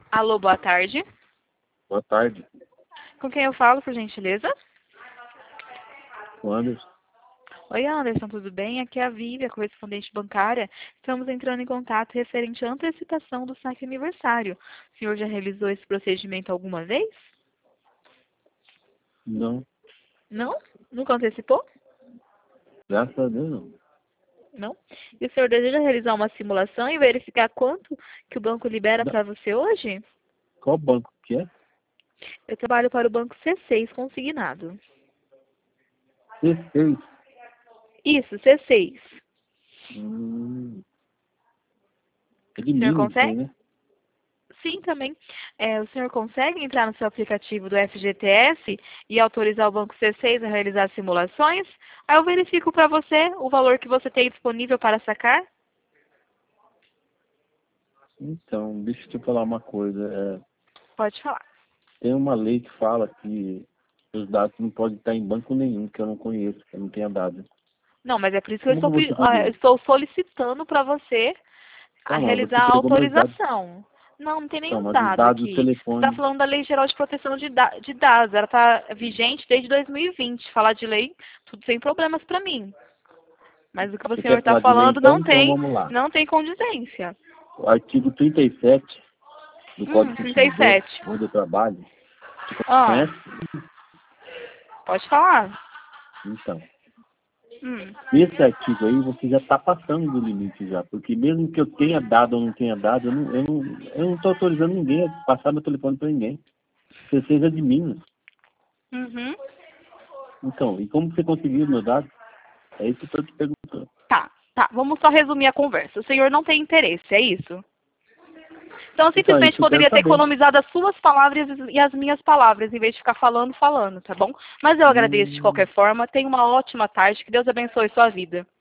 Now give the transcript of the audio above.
Alô, boa tarde. Boa tarde, Com quem eu falo, por gentileza? o Anderson. Oi, Anderson, tudo bem? Aqui é a Vivi, a correspondente bancária. Estamos entrando em contato referente à antecipação do saque aniversário. O senhor já realizou esse procedimento alguma vez? Não, Não? Nunca antecipou? graças a Deus não. Não? E o senhor deseja realizar uma simulação e verificar quanto que o banco libera Da- para você hoje? Qual banco que é? Eu trabalho para o banco C6 consignado. C6. Isso, C6. Hum, é de O senhor Minas, isso aí, consegue? né? Sim, também. O senhor consegue entrar no seu aplicativo do FGTS e autorizar o Banco C6 a realizar simulações? Aí eu verifico para você o valor que você tem disponível para sacar. Então, deixa eu te falar uma coisa. Pode falar. Tem uma lei que fala que os dados não podem estar em banco nenhum, que eu não conheço, que eu não tenha dados. Não, mas é por isso que Como que eu vou te eu pedir? estou solicitando para você a Tá, mas realizar você a pegou meus dados. autorização. Não, não tem Então, nenhum mas os dado dados do aqui. Você está telefone. falando da Lei Geral de Proteção de Dados. Ela está vigente desde 2020. Falar de lei, tudo sem problemas para mim. Mas o que o Você senhor quer está falar de lei falando então? Então vamos lá. não tem condizência. O artigo 37 do Código de Consumidor, 37. onde eu trabalho, Ah, conhece? pode falar. Então. Hum. Esse artigo aí você já está passando do limite já, porque mesmo que eu tenha dado ou não tenha dado, eu não estou autorizando ninguém a passar meu telefone para ninguém. Você seja de Minas. Uhum. Então, e como você conseguiu meu dado? É isso que eu estou te perguntando. Tá, tá. Vamos só resumir a conversa. O senhor não tem interesse, é isso? Então, Então, é isso simplesmente que eu quero poderia ter saber. economizado as suas palavras e as minhas palavras, em vez de ficar falando, tá bom? Mas eu agradeço de Hum, qualquer forma. Tenha uma ótima tarde. Que Deus abençoe sua vida.